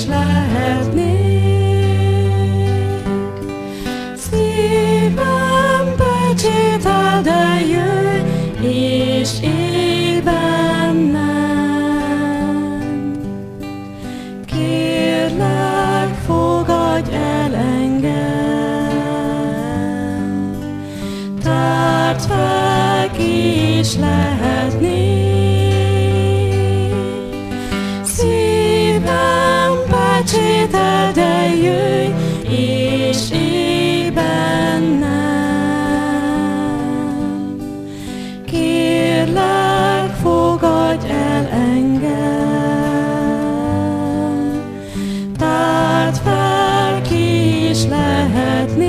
is lehetnék. Szívem pecsétel, de jöjj és élj bennem. Kérlek, fogadj el engem. Tárd fel, ki is lehetnék. Szívem pecsétel, de jöjj és élj bennem. Kérlek, fogadj el engem. Tárd fel, ki is lehetnék.